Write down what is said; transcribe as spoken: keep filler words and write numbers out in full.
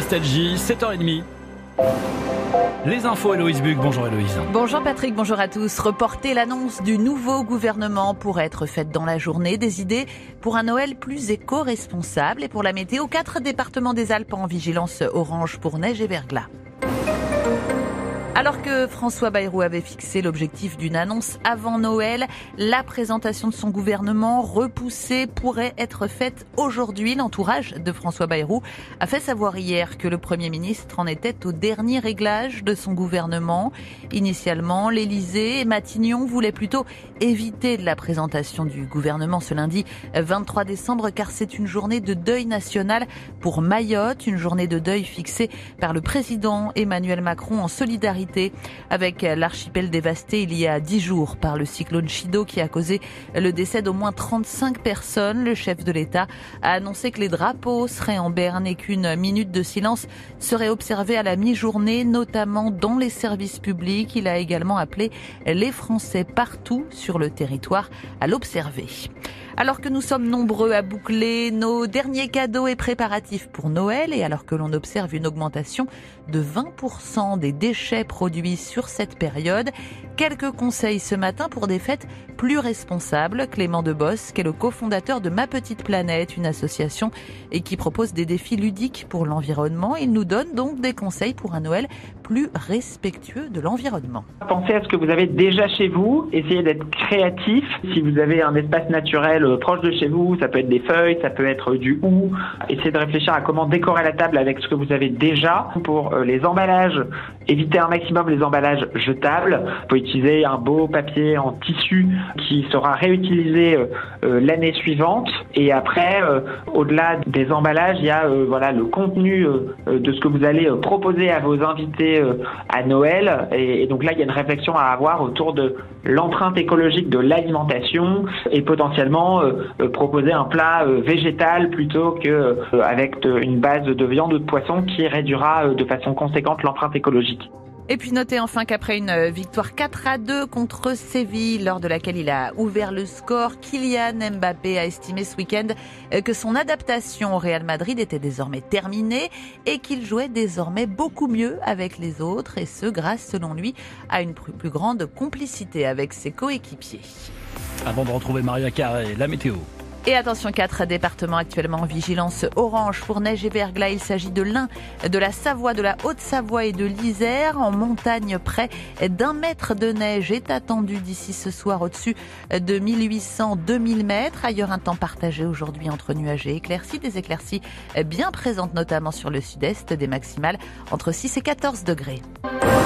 Nostalgie, sept heures trente. Les infos, Héloïse Buc. Bonjour Héloïse. Bonjour Patrick, bonjour à tous. Reporter l'annonce du nouveau gouvernement pourrait être faite dans la journée. Des idées pour un Noël plus éco-responsable. Et pour la météo, quatre départements des Alpes en vigilance orange pour neige et verglas. Alors que François Bayrou avait fixé l'objectif d'une annonce avant Noël, la présentation de son gouvernement repoussée pourrait être faite aujourd'hui. L'entourage de François Bayrou a fait savoir hier que le Premier ministre en était au dernier réglage de son gouvernement. Initialement, l'Élysée et Matignon voulaient plutôt éviter la présentation du gouvernement ce lundi vingt-trois décembre car c'est une journée de deuil national pour Mayotte, une journée de deuil fixée par le président Emmanuel Macron en solidarité avec l'archipel dévasté il y a dix jours par le cyclone Chido qui a causé le décès d'au moins trente-cinq personnes. Le chef de l'État a annoncé que les drapeaux seraient en berne et qu'une minute de silence serait observée à la mi-journée, notamment dans les services publics. Il a également appelé les Français partout sur le territoire à l'observer. Alors que nous sommes nombreux à boucler nos derniers cadeaux et préparatifs pour Noël et alors que l'on observe une augmentation de vingt pour cent des déchets produits sur cette période, quelques conseils ce matin pour des fêtes plus responsables. Clément Debosc est le cofondateur de Ma Petite Planète, une association et qui propose des défis ludiques pour l'environnement. Il nous donne donc des conseils pour un Noël plus respectueux de l'environnement. Pensez à ce que vous avez déjà chez vous, essayez d'être créatif. Si vous avez un espace naturel proche de chez vous, ça peut être des feuilles, ça peut être du hou. Essayez de réfléchir à comment décorer la table avec ce que vous avez déjà. Pour les emballages, évitez un maximum les emballages jetables. Vous pouvez utiliser un beau papier en tissu qui sera réutilisé euh, l'année suivante. Et après, euh, au-delà des emballages, il y a euh, voilà le contenu euh, de ce que vous allez euh, proposer à vos invités euh, à Noël. Et, et donc là, il y a une réflexion à avoir autour de l'empreinte écologique de l'alimentation et potentiellement euh, euh, proposer un plat euh, végétal plutôt que euh, avec de, une base de viande ou de poisson qui réduira euh, de façon conséquente l'empreinte écologique. Et puis notez enfin qu'après une victoire quatre à deux contre Séville, lors de laquelle il a ouvert le score, Kylian Mbappé a estimé ce week-end que son adaptation au Real Madrid était désormais terminée et qu'il jouait désormais beaucoup mieux avec les autres, et ce grâce, selon lui, à une plus grande complicité avec ses coéquipiers. Avant de retrouver Maria Carré, la météo. Et attention, quatre départements actuellement en vigilance orange pour neige et verglas. Il s'agit de l'Ain, de la Savoie, de la Haute-Savoie et de l'Isère. En montagne, près d'un mètre de neige est attendu d'ici ce soir, au-dessus de mille huit cents à deux mille mètres. Ailleurs, un temps partagé aujourd'hui entre nuages et éclaircies. Des éclaircies bien présentes, notamment sur le sud-est, des maximales entre six et quatorze degrés.